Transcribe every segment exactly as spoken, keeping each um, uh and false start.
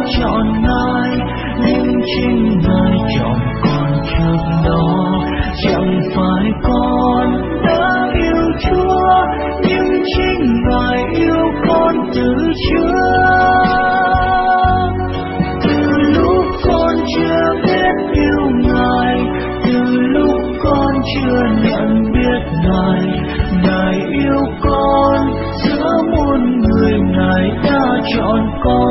chọn Ngài, nhưng chính Ngài chọn con trước đó. Chẳng phải con đã yêu Chúa, nhưng chính Ngài yêu con từ trước. Từ lúc con chưa biết yêu Ngài, từ lúc con chưa nhận biết Ngài, Ngài yêu con, giữa muôn người Ngài đã chọn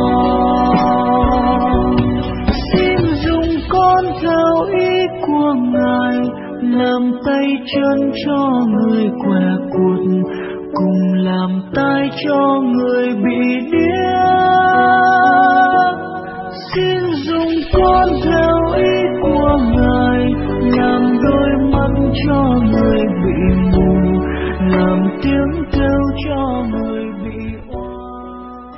con. Xin dùng con theo ý của Ngài, làm tay chân cho người què quặt, cùng làm tai cho người bị điếc. Xin dùng con theo ý của Ngài, làm đôi mắt cho người bị mù, làm tiếng kêu cho người bị oan.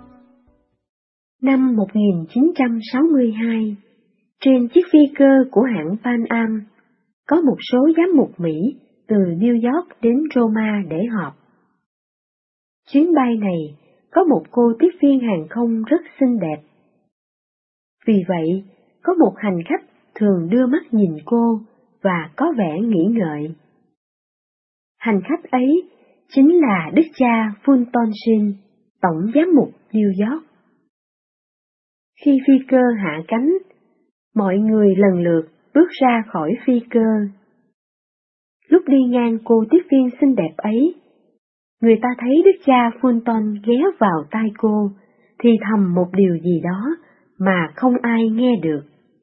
Năm một nghìn chín trăm sáu mươi hai, trên chiếc phi cơ của hãng Pan Am, có một số giám mục Mỹ từ New York đến Roma để họp. Chuyến bay này có một cô tiếp viên hàng không rất xinh đẹp. Vì vậy, có một hành khách thường đưa mắt nhìn cô và có vẻ nghĩ ngợi. Hành khách ấy chính là Đức cha Fulton Sheen, Tổng giám mục New York. Khi phi cơ hạ cánh, mọi người lần lượt bước ra khỏi phi cơ. Lúc đi ngang cô tiếp viên xinh đẹp ấy, người ta thấy Đức cha Fulton ghé vào tai cô, thì thầm một điều gì đó mà không ai nghe được.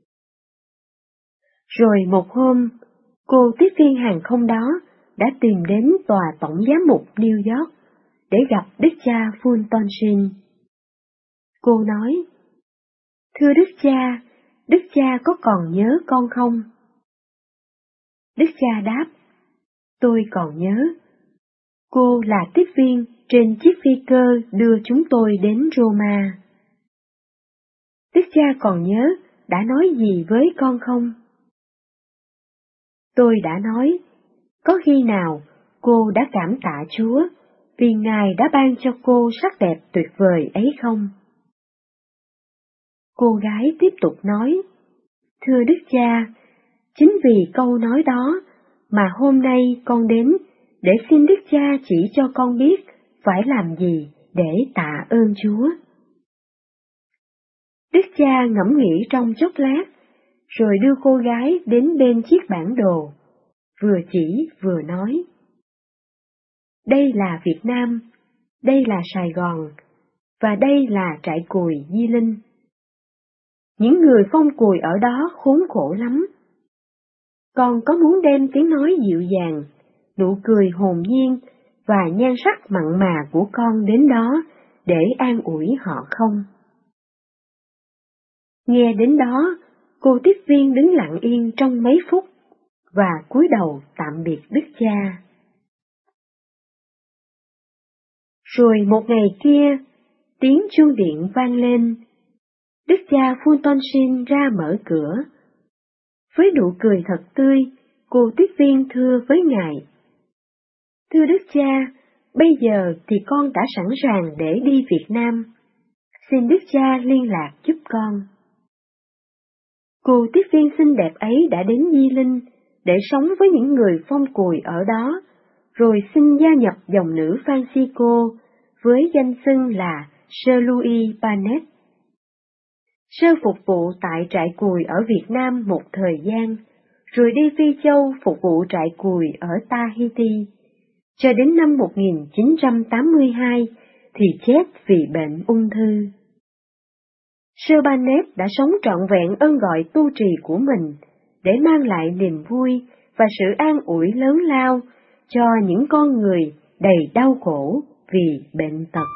Rồi một hôm, cô tiếp viên hàng không đó đã tìm đến tòa tổng giám mục New York để gặp Đức cha Fulton Sheen. Cô nói: "Thưa Đức cha, Đức cha có còn nhớ con không?" Đức cha đáp: "Tôi còn nhớ. Cô là tiếp viên trên chiếc phi cơ đưa chúng tôi đến Roma." "Đức cha còn nhớ đã nói gì với con không?" "Tôi đã nói, có khi nào cô đã cảm tạ Chúa vì Ngài đã ban cho cô sắc đẹp tuyệt vời ấy không?" Cô gái tiếp tục nói: "Thưa Đức cha, chính vì câu nói đó mà hôm nay con đến để xin Đức cha chỉ cho con biết phải làm gì để tạ ơn Chúa." Đức cha ngẫm nghĩ trong chốc lát, rồi đưa cô gái đến bên chiếc bản đồ, vừa chỉ vừa nói: "Đây là Việt Nam, đây là Sài Gòn, và đây là trại cùi Di Linh. Những người phong cùi ở đó khốn khổ lắm. Con có muốn đem tiếng nói dịu dàng, nụ cười hồn nhiên và nhan sắc mặn mà của con đến đó để an ủi họ không?" Nghe đến đó, cô tiếp viên đứng lặng yên trong mấy phút và cúi đầu tạm biệt Đức cha. Rồi một ngày kia, tiếng chuông điện vang lên. Đức cha Fulton Sheen ra mở cửa. Với nụ cười thật tươi, cô tiếp viên thưa với Ngài: "Thưa Đức cha, bây giờ thì con đã sẵn sàng để đi Việt Nam. Xin Đức cha liên lạc giúp con." Cô tiếp viên xinh đẹp ấy đã đến Di Linh để sống với những người phong cùi ở đó, rồi xin gia nhập dòng nữ Francisco với danh xưng là Sơ Louis Barnett. Sơ phục vụ tại trại cùi ở Việt Nam một thời gian, rồi đi Phi Châu phục vụ trại cùi ở Tahiti, cho đến năm một nghìn chín trăm tám mươi hai thì chết vì bệnh ung thư. Sơ Barnett đã sống trọn vẹn ơn gọi tu trì của mình để mang lại niềm vui và sự an ủi lớn lao cho những con người đầy đau khổ vì bệnh tật.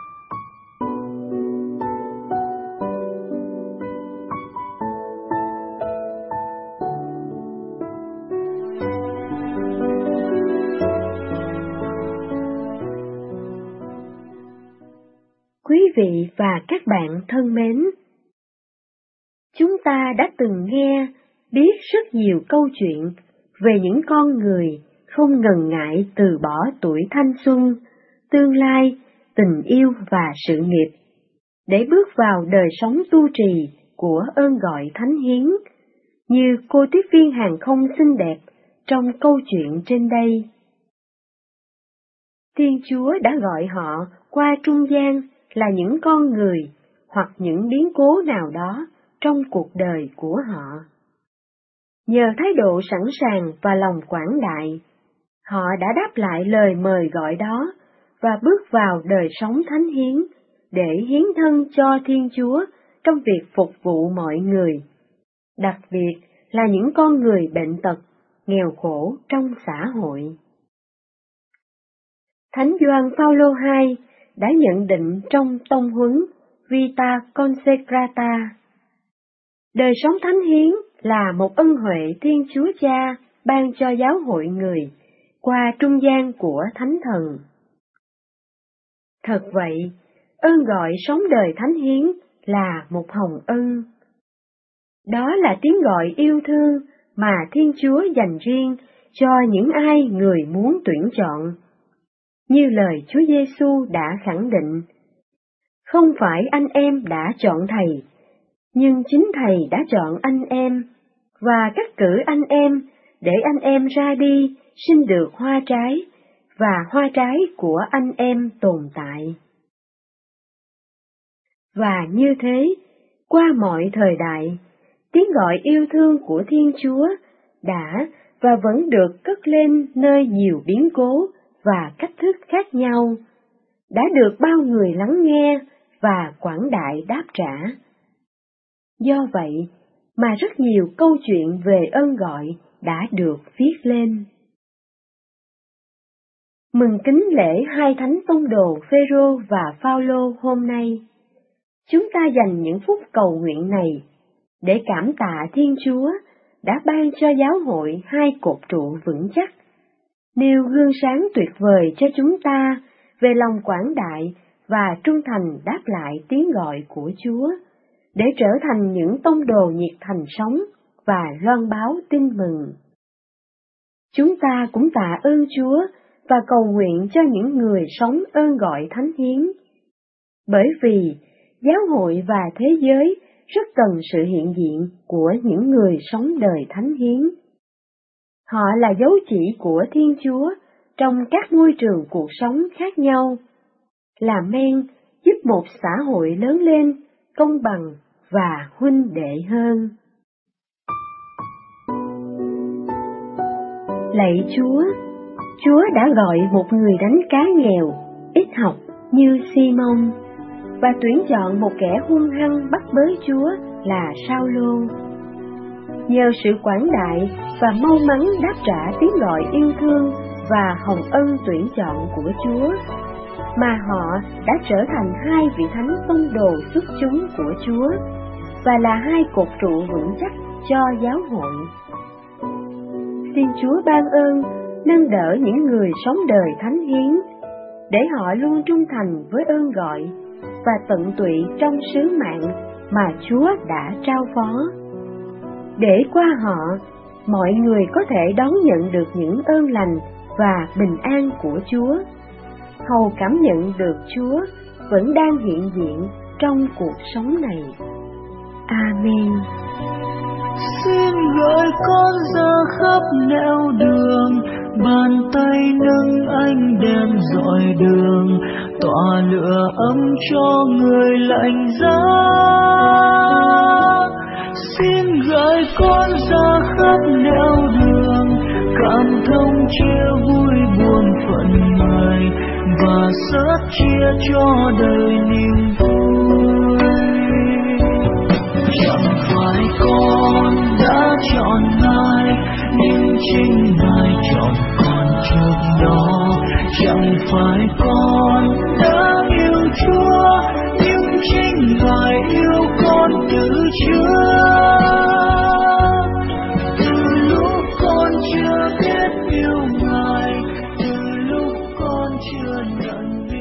Quý vị và các bạn thân mến, chúng ta đã từng nghe, biết rất nhiều câu chuyện về những con người không ngần ngại từ bỏ tuổi thanh xuân, tương lai, tình yêu và sự nghiệp, để bước vào đời sống tu trì của ơn gọi thánh hiến, như cô tiếp viên hàng không xinh đẹp trong câu chuyện trên đây. Thiên Chúa đã gọi họ qua trung gian là những con người hoặc những biến cố nào đó trong cuộc đời của họ. Nhờ thái độ sẵn sàng và lòng quảng đại, họ đã đáp lại lời mời gọi đó và bước vào đời sống thánh hiến để hiến thân cho Thiên Chúa trong việc phục vụ mọi người, đặc biệt là những con người bệnh tật, nghèo khổ trong xã hội. Thánh Gioan Phaolô hai đã nhận định trong tông huấn Vita Consecrata: đời sống thánh hiến là một ân huệ Thiên Chúa Cha ban cho giáo hội người qua trung gian của Thánh Thần. Thật vậy, ơn gọi sống đời thánh hiến là một hồng ân. Đó là tiếng gọi yêu thương mà Thiên Chúa dành riêng cho những ai người muốn tuyển chọn. Như lời Chúa Giêsu đã khẳng định, không phải anh em đã chọn Thầy, nhưng chính Thầy đã chọn anh em, và cắt cử anh em để anh em ra đi sinh được hoa trái, và hoa trái của anh em tồn tại. Và như thế, qua mọi thời đại, tiếng gọi yêu thương của Thiên Chúa đã và vẫn được cất lên nơi nhiều biến cố và cách thức khác nhau, đã được bao người lắng nghe và quảng đại đáp trả. Do vậy mà rất nhiều câu chuyện về ơn gọi đã được viết lên. Mừng kính lễ hai thánh tông đồ Phêrô và Phaolô hôm nay, chúng ta dành những phút cầu nguyện này để cảm tạ Thiên Chúa đã ban cho giáo hội hai cột trụ vững chắc, nêu gương sáng tuyệt vời cho chúng ta về lòng quảng đại và trung thành đáp lại tiếng gọi của Chúa, để trở thành những tông đồ nhiệt thành sống và loan báo tin mừng. Chúng ta cũng tạ ơn Chúa và cầu nguyện cho những người sống ơn gọi thánh hiến, bởi vì giáo hội và thế giới rất cần sự hiện diện của những người sống đời thánh hiến. Họ là dấu chỉ của Thiên Chúa trong các môi trường cuộc sống khác nhau, là men giúp một xã hội lớn lên, công bằng và huynh đệ hơn. Lạy Chúa, Chúa đã gọi một người đánh cá nghèo, ít học như Simon, và tuyển chọn một kẻ hung hăng bắt bớ Chúa là Sao-lô. Nhờ sự quảng đại và mau mắn đáp trả tiếng gọi yêu thương và hồng ân tuyển chọn của Chúa, mà họ đã trở thành hai vị thánh tông đồ xuất chúng của Chúa, và là hai cột trụ vững chắc cho giáo hội. Xin Chúa ban ơn, nâng đỡ những người sống đời thánh hiến, để họ luôn trung thành với ơn gọi và tận tụy trong sứ mạng mà Chúa đã trao phó. Để qua họ, mọi người có thể đón nhận được những ơn lành và bình an của Chúa, hầu cảm nhận được Chúa vẫn đang hiện diện trong cuộc sống này. Amen. Xin gọi con ra khắp nẻo đường, bàn tay nâng ánh đèn dọi đường, tỏa lửa ấm cho người lạnh giá. Xin gọi con ra khắp nẻo đường, cảm thông chia vui buồn phận người, và sớt chia cho đời niềm vui. Chẳng phải con đã chọn Ngài, nhưng chính Ngài chọn con trước đó. Chẳng phải con đã yêu Chúa, nhưng chính Ngài yêu con từ trước. Từ lúc con chưa biết yêu Ngài, từ lúc con chưa nhận biết